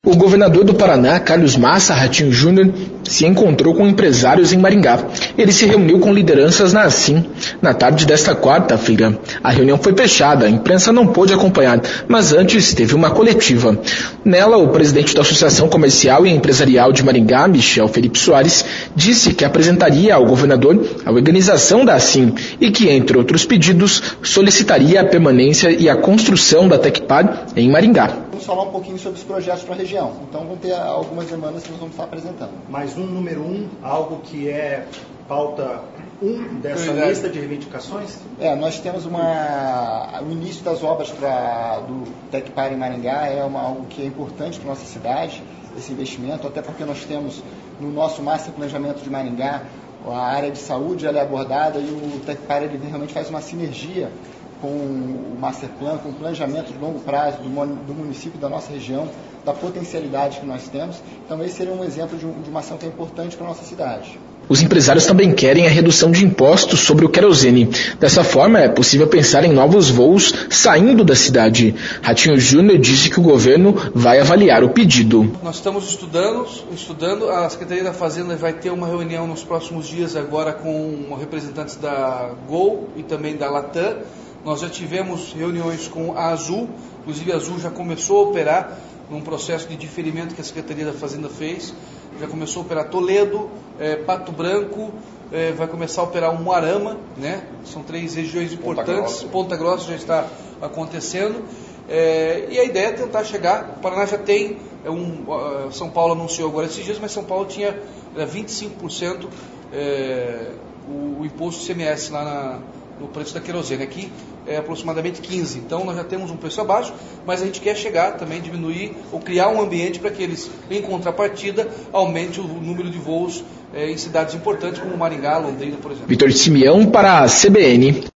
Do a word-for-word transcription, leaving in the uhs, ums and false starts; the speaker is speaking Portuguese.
O governador do Paraná, Carlos Massa Ratinho Júnior, se encontrou com empresários em Maringá. Ele se reuniu com lideranças na Assim na tarde desta quarta-feira. A reunião foi fechada, a imprensa não pôde acompanhar, mas antes teve uma coletiva. Nela, o presidente da Associação Comercial e Empresarial de Maringá, Michel Felipe Soares, disse que apresentaria ao governador a organização da Assim e que, entre outros pedidos, solicitaria a permanência e a construção da Tecpar em Maringá. Vamos falar um pouquinho sobre os projetos para a região. Então vão ter algumas demandas que nós vamos estar apresentando. Mais um número um, algo que é pauta um dessa Verdade. lista de reivindicações? É, nós temos uma... O início das obras pra, do Tecpar em Maringá é uma, algo que é importante para a nossa cidade, esse investimento, até porque nós temos no nosso Master Planejamento de Maringá, a área de saúde ela é abordada e o Tecpar ele realmente faz uma sinergia com o Master Plan, com o planejamento de longo prazo do, do município, da nossa região, da potencialidade que nós temos. Então esse seria um exemplo de, um, de uma ação que é importante para a nossa cidade. Os empresários também querem a redução de impostos sobre o querosene. Dessa forma, é possível pensar em novos voos saindo da cidade. Ratinho Júnior disse que o governo vai avaliar o pedido. Nós estamos estudando, estudando. A Secretaria da Fazenda vai ter uma reunião nos próximos dias agora com representantes da Gol e também da Latam. Nós já tivemos reuniões com a Azul, inclusive a Azul já começou a operar num processo de diferimento que a Secretaria da Fazenda fez. Já começou a operar Toledo, é, Pato Branco, é, vai começar a operar um Moarama, né? São três regiões importantes. Ponta Grossa, Ponta Grossa já está acontecendo. É, e a ideia é tentar chegar. O Paraná já tem, é um, uh, São Paulo anunciou agora esses dias, mas São Paulo tinha é, vinte e cinco por cento é, o, o imposto C M S lá na, no preço da querosene. Aqui é aproximadamente quinze. Então nós já temos um preço abaixo, mas a gente quer chegar também, diminuir ou criar um ambiente para que eles, em contrapartida, aumente o número de voos é, em cidades importantes como Maringá, Londrina, por exemplo. Vitor Simeão para a C B N.